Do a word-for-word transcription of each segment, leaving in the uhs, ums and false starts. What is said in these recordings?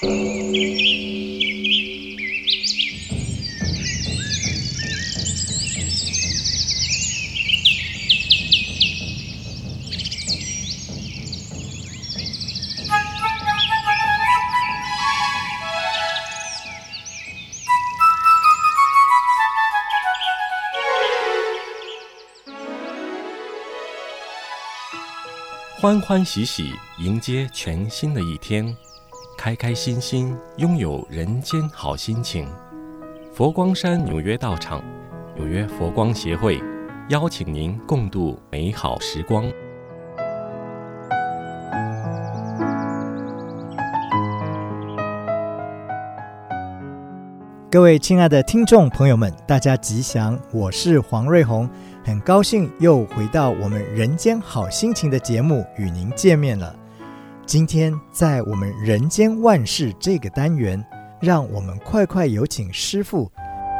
欢欢喜喜迎接全新的一天，开开心心拥有人间好心情。佛光山纽约道场纽约佛光协会邀请您共度美好时光。 各位亲爱的听众朋友们，大家吉祥，我是黄瑞宏，很高兴又回到我们人间好心情的节目与您见面了。今天在我们人间万事这个单元，让我们快快有请师父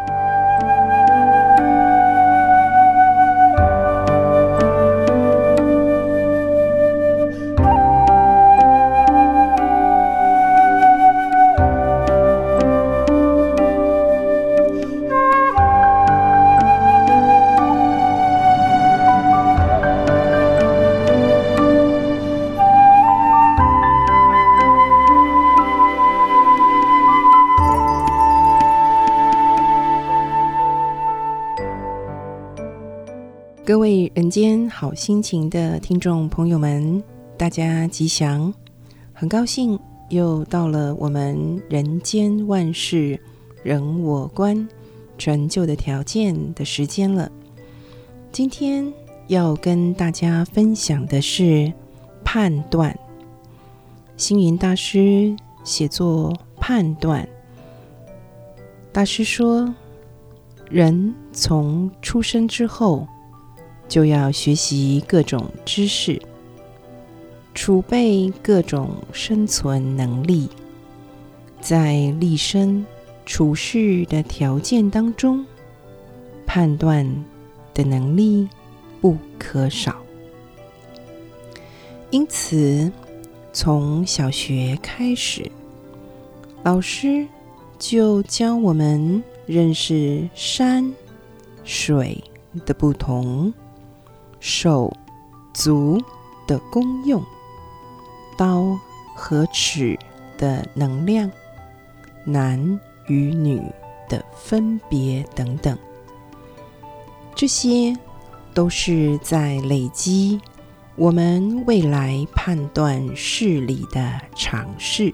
各位人间好心情的听众朋友们，大家吉祥，很高兴又到了我们人间万事人我观成就的条件的时间了。今天要跟大家分享的是判断。星云大师写作判断，大师说，人从出生之后就要学习各种知识，储备各种生存能力，在立身处世的条件当中，判断的能力不可少。因此，从小学开始，老师就教我们认识山、水的不同，手、足的功用，刀和尺的能量，男与女的分别等等，这些都是在累积我们未来判断事理的常识。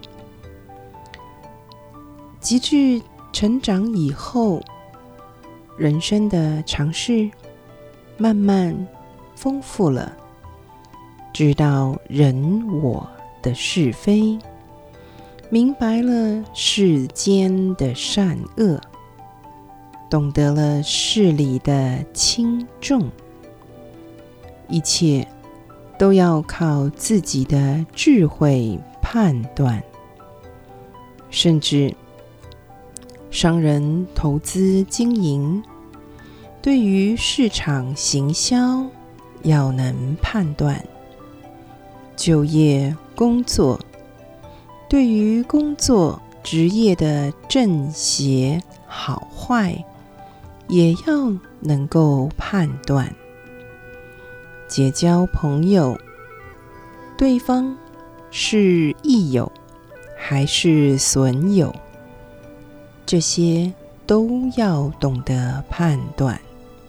及至成长以后，人生的常识慢慢丰富了，知道人我的是非，明白了世间的善恶，懂得了事理的轻重，一切都要靠自己的智慧判断。甚至商人投资经营，对于市场行销要能判断；就业工作，对于工作职业的正邪好坏也要能够判断；结交朋友，对方是益友还是损友，这些都要懂得判断。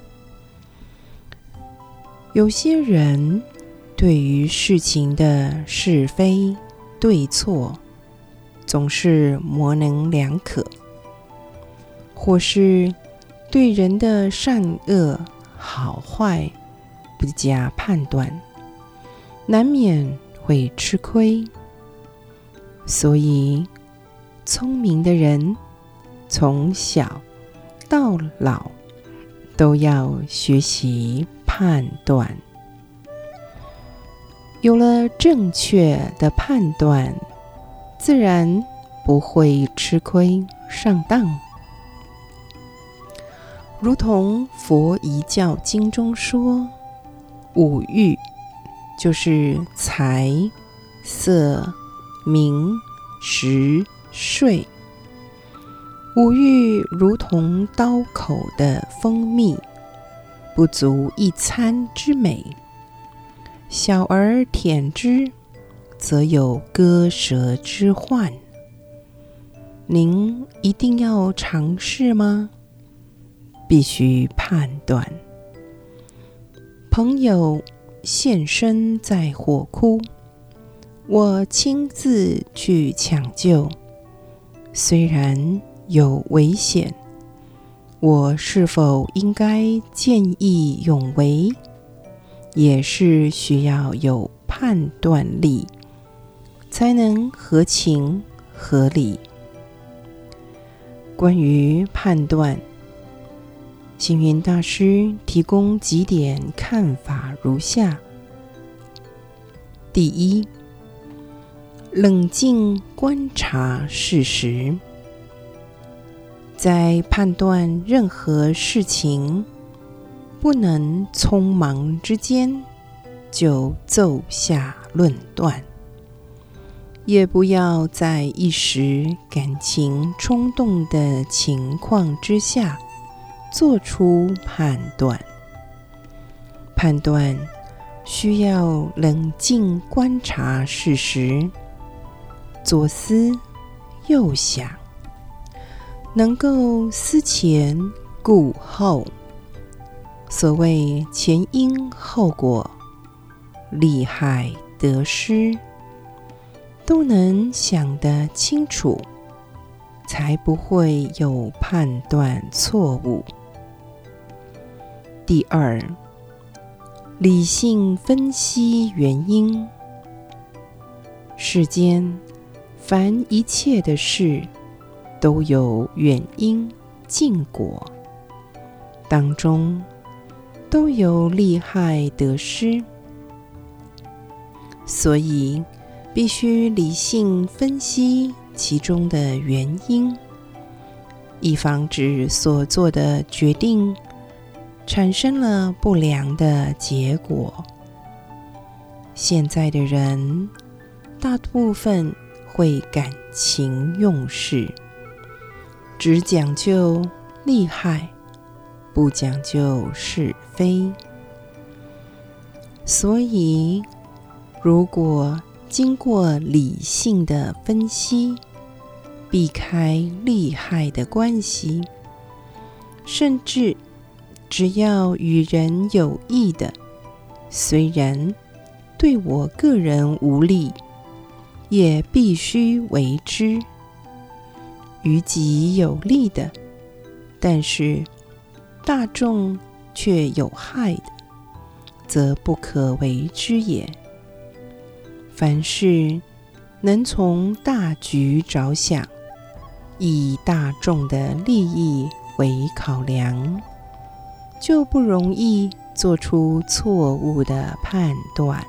有些人对于事情的是非对错总是模棱两可，或是对人的善恶好坏不加判断，难免会吃亏。所以聪明的人从小到老都要学习判断。有了正确的判断，自然不会吃亏上当。如同佛遗教经中说，五欲就是财、色、名、食、 睡。五欲如同刀口的蜂蜜，不足一餐之美。小儿舔之，则有割舌之患。您一定要尝试吗？必须判断。朋友现身在火窟，我亲自去抢救，虽然有危险，我是否应该见义勇为，也是需要有判断力，才能合情合理。关于判断，星云大师提供几点看法如下：第一，冷静观察事实。在判断任何事情，不能匆忙之间就奏下论断，也不要在一时感情冲动的情况之下做出判断。判断需要冷静观察事实，左思右想，能够思前顾后。所谓前因后果、利害得失，都能想得清楚，才不会有判断错误。第二，理性分析原因。世间凡一切的事都有远因近果，当中都有利害得失，所以必须理性分析其中的原因，以防止所做的决定产生了不良的结果。现在的人大部分会感情用事，只讲究利害，不讲究是非。所以如果经过理性的分析，避开利害的关系，甚至只要与人有益的，虽然对我个人无利，也必须为之；于己有利的，但是大众却有害的，则不可为之也。凡事能从大局着想，以大众的利益为考量，就不容易做出错误的判断。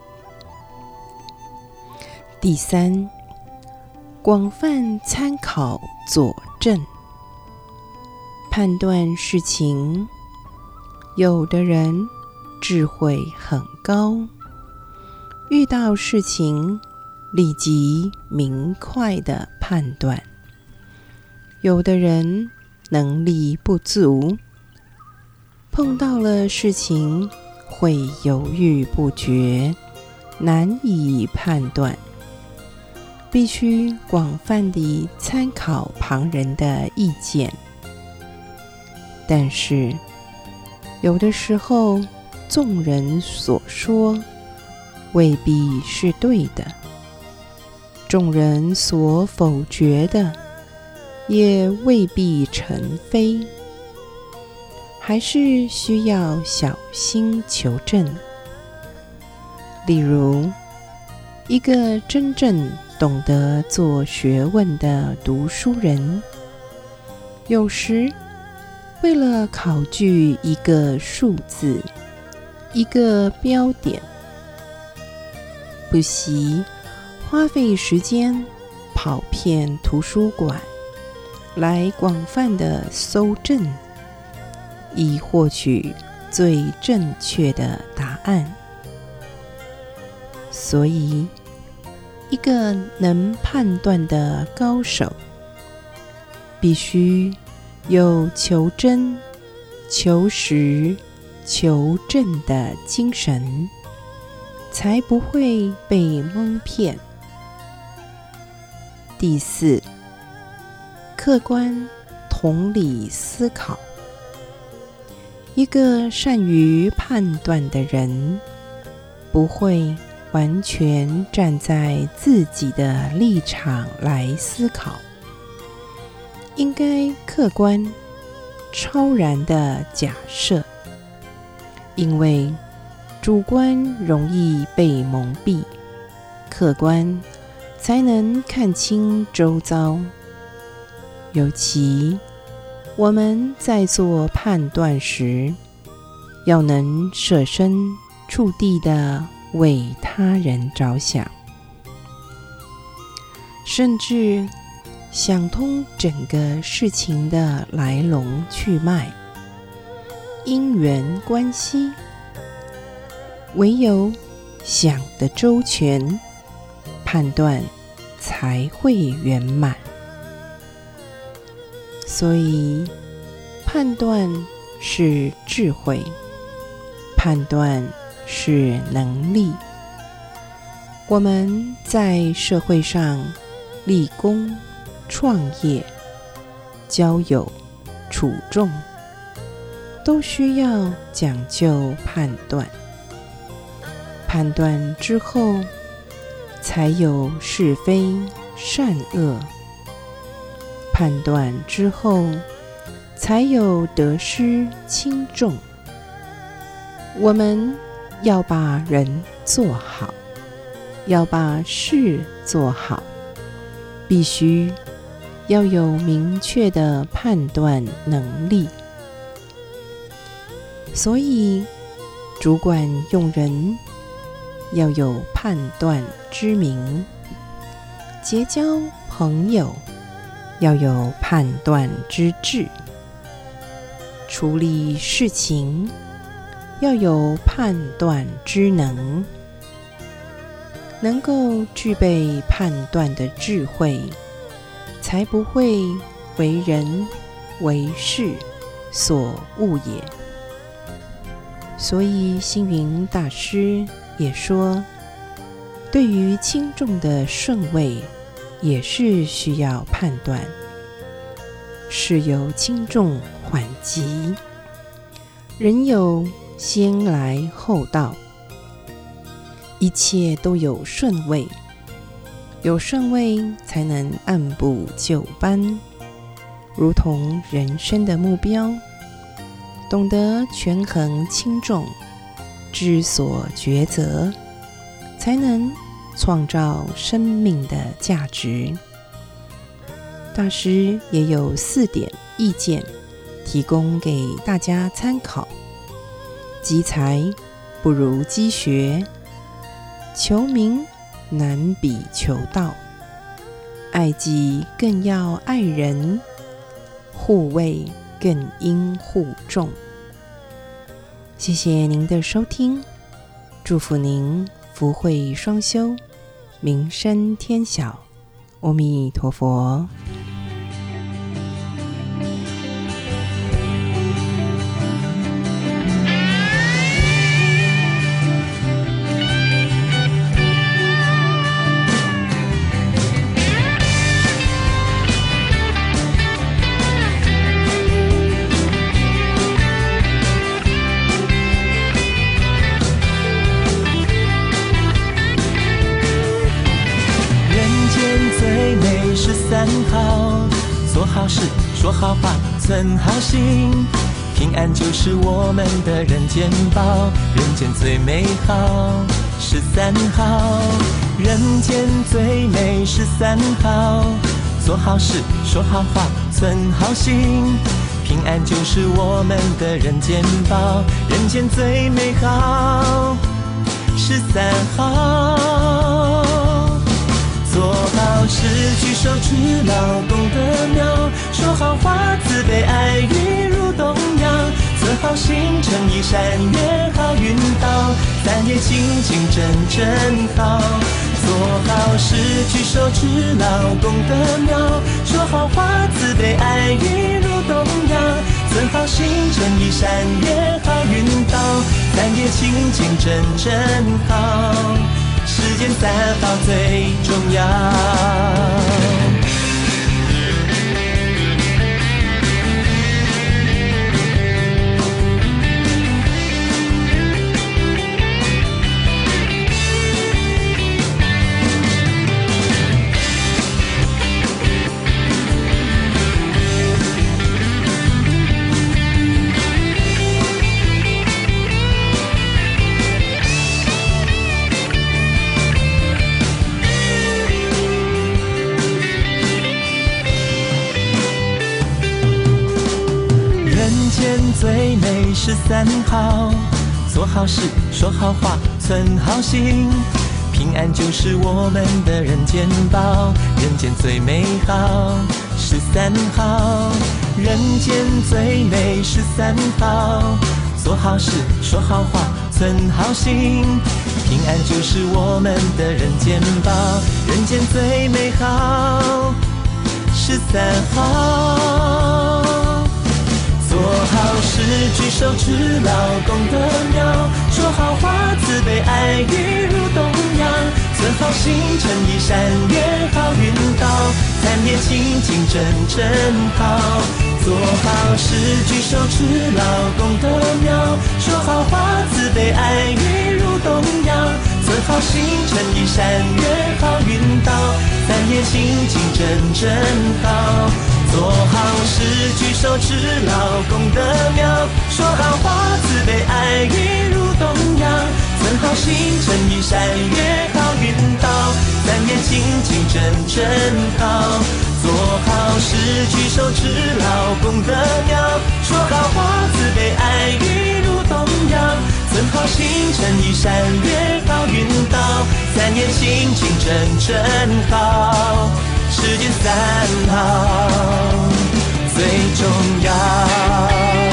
第三，广泛参考佐证。判断事情，有的人智慧很高，遇到事情立即明快地判断；有的人能力不足，碰到了事情会犹豫不决，难以判断。必须广泛地参考旁人的意见，但是有的时候众人所说未必是对的，众人所否决的也未必成非，还是需要小心求证。例如，一个真正懂得做学问的读书人，有时为了考据一个数字、一个标点，不惜花费时间跑遍图书馆，来广泛的搜证，以获取最正确的答案。所以一个能判断的高手，必须有求真、求实、求证的精神，才不会被蒙骗。第四，客观同理思考。一个善于判断的人，不会完全站在自己的立场来思考，应该客观、超然的假设，因为主观容易被蒙蔽，客观才能看清周遭。尤其我们在做判断时，要能设身处地地为他人着想，甚至想通整个事情的来龙去脉、因缘关系。唯有想得周全，判断才会圆满。所以，判断是智慧，判断是能力。我们在社会上立功、创业、交友、处众，都需要讲究判断。判断之后，才有是非善恶；判断之后，才有得失轻重。我们要把人做好，要把事做好，必须要有明确的判断能力。所以，主管用人要有判断之明，结交朋友要有判断之智，处理事情要有判断之能。能够具备判断的智慧，才不会为人为事所误也。所以星云大师也说，对于轻重的顺位，也是需要判断。事有轻重缓急，人有先来后到，一切都有顺位，有顺位才能按部就班。如同人生的目标，懂得权衡轻重，知所抉择，才能创造生命的价值。大师也有四点意见提供给大家参考：积财不如积学，求名难比求道，爱己更要爱人，护卫更应护众。谢谢您的收听，祝福您福慧双修，名声天晓。阿弥陀佛。 做好事，说好话，存好心，平安就是我们的人间宝。人间最美好十三好，人间最美十三好。做好事，说好话，存好心，平安就是我们的人间宝。人间最美好十三好。做好事，举手之劳，功德妙，说好话，慈悲爱语如东洋。存好心，诚意善愿好运到，三业清净真真好。 做好事，举手之劳，功德妙。说好话，慈悲爱语如东洋。存好心，诚意善愿好运到。三业清净真真好，世间三好最重要。最美是三好，做好事，说好话，存好心，平安就是我们的人间宝。人间最美好是三好，人间最美是三好，做好事，说好话，存好心，平安就是我们的人间宝。人间最美好是三好，做好事，举手之劳，功德妙。说好话，慈悲爱语如东洋。存好心，诚意善愿好运到。三业清净真真好，做好事，举手之劳，功德妙。说好话，慈悲爱语如东洋。存好心，诚意善愿好运到。三业清净真真好，做好事，举手之劳，功德妙。说好话，慈悲爱语如东洋。存好心，诚意善愿好运到。三业清净真真好，做好事，举手之劳，功德妙。说好话，慈悲爱语如东洋。存好心，诚意善愿好运到。三业清净真真好，世间三好最重要。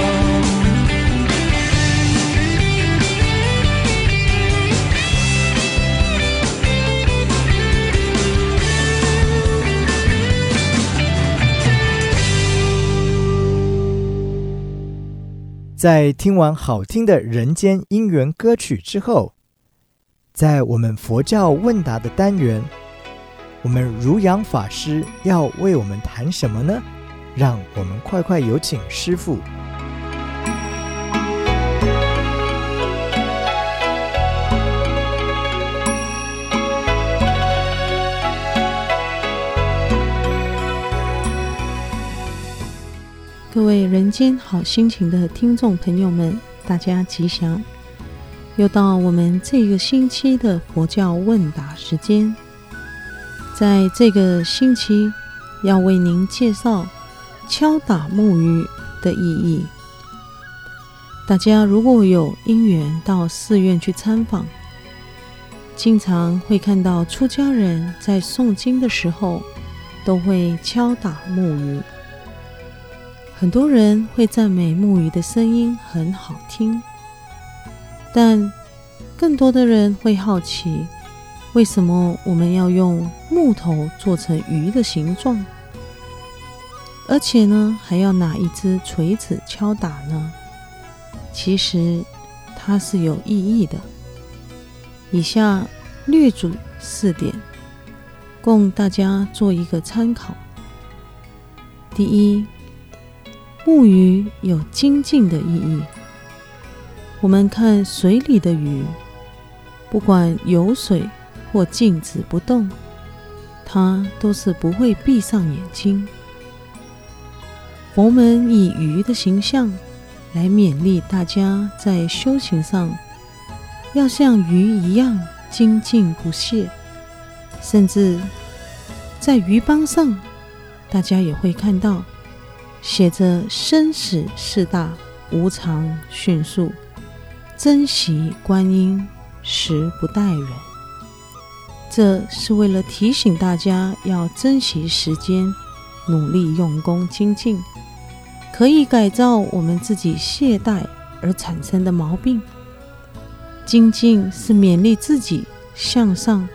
在听完好听的人间姻缘歌曲之后，在我们佛教问答的单元，我们如阳法师要为我们谈什么呢？让我们快快有请师父。 各位人间好心情的听众朋友们，大家吉祥！又到我们这个星期的佛教问答时间。在这个星期，要为您介绍敲打木鱼的意义。大家如果有因缘到寺院去参访，经常会看到出家人在诵经的时候都会敲打木鱼。很多人会赞美木鱼的声音很好听，但更多的人会好奇，为什么我们要用木头做成鱼的形状，而且呢，还要拿一只锤子敲打呢？其实它是有意义的。以下略举四点，供大家做一个参考。第一，木鱼有精进的意义。我们看水里的鱼，不管有水或静止不动，它都是不会闭上眼睛。佛门以鱼的形象来勉励大家在修行上要像鱼一样精进不懈，甚至在鱼帮上，大家也会看到写着生死事大，无常迅速，珍惜观音，时不待人。这是为了提醒大家要珍惜时间，努力用功精进，可以改造我们自己懈怠而产生的毛病。精进是勉励自己向上，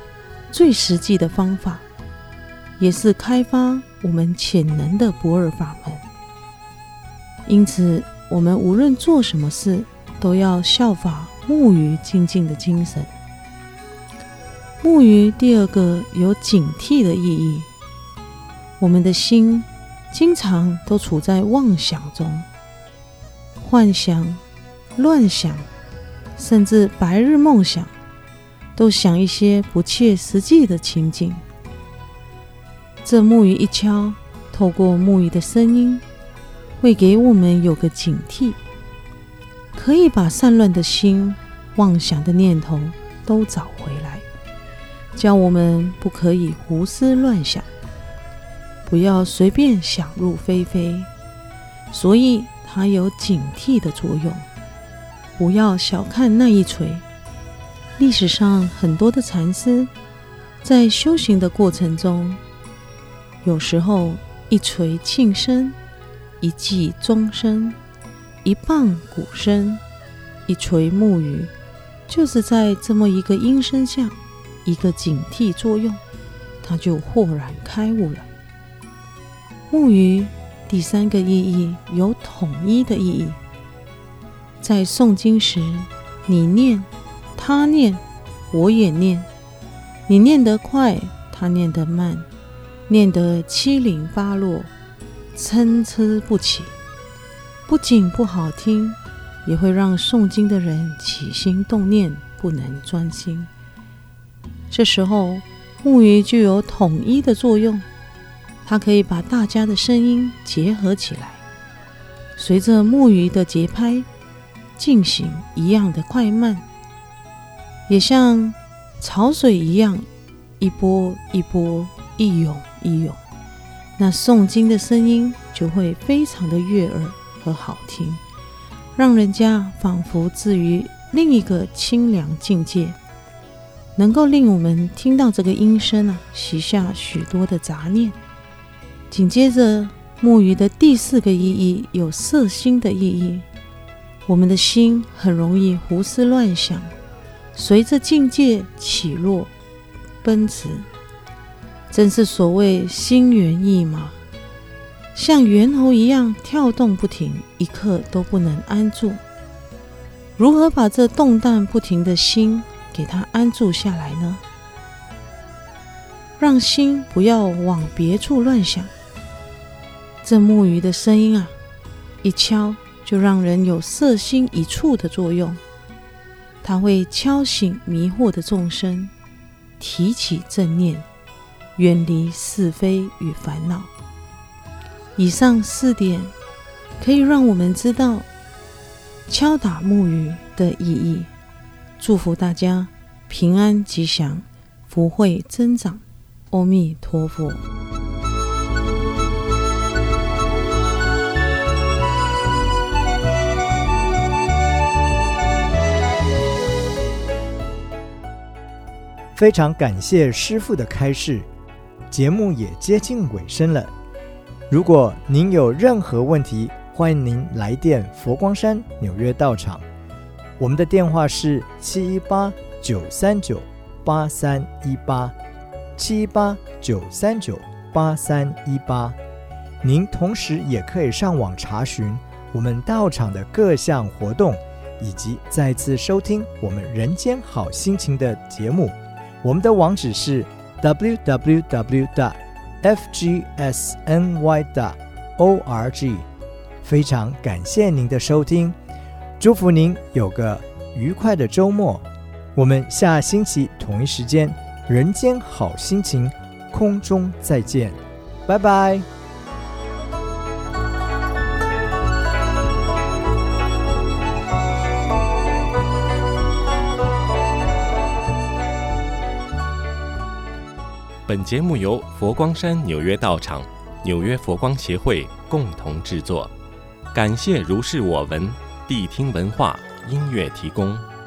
最实际的方法，也是开发我们潜能的不二法门。因此，我们无论做什么事，都要效法木鱼精进的精神。木鱼第二个有警惕的意义。我们的心经常都处在妄想中，幻想、乱想，甚至白日梦想，都想一些不切实际的情景。这木鱼一敲，透过木鱼的声音，会给我们有个警惕，可以把散乱的心、妄想的念头都找回来，教我们不可以胡思乱想，不要随便想入非非。所以它有警惕的作用，不要小看那一锤。历史上很多的禅师在修行的过程中，有时候一锤磬声，一记钟声，一棒鼓声，一锤木鱼，就是在这么一个音声下，一个警惕作用，他就豁然开悟了。木鱼第三个意义有统一的意义。在诵经时，你念，他念，我也念，你念得快，他念得慢，念得七零八落，参差不齐，不仅不好听，也会让诵经的人起心动念，不能专心。这时候木鱼就有统一的作用，它可以把大家的声音结合起来，随着木鱼的节拍进行一样的快慢，也像潮水一样，一波一波，一涌一涌，那诵经的声音就会非常的悦耳和好听，让人家仿佛置于另一个清凉境界，能够令我们听到这个音声啊，洗下许多的杂念。紧接着，木鱼的第四个意义有摄心的意义。我们的心很容易胡思乱想，随着境界起落奔驰，真是所谓心猿意马，像猿猴一样跳动不停，一刻都不能安住。如何把这动荡不停的心给它安住下来呢？让心不要往别处乱想。这木鱼的声音啊，一敲就让人有摄心一处的作用，它会敲醒迷惑的众生，提起正念，远离是非与烦恼。以上四点可以让我们知道敲打木鱼的意义。祝福大家平安吉祥，福慧增长。阿弥陀佛。 非常感谢师父的开示，节目也接近尾声了。如果您有任何问题，欢迎您来电佛光山纽约道场，我们的电话是七一八九三九八三一八七一八九三九八三一八。您同时也可以上网查询我们道场的各项活动，以及再次收听我们人间好心情的节目。我们的网址是 double-u double-u double-u 点 f g s n y 点 org。 非常感谢您的收听，祝福您有个愉快的周末。我们下星期同一时间人间好心情空中再见，拜拜。 本节目由佛光山纽约道场、纽约佛光协会共同制作，感谢如是我闻谛听文化音乐提供。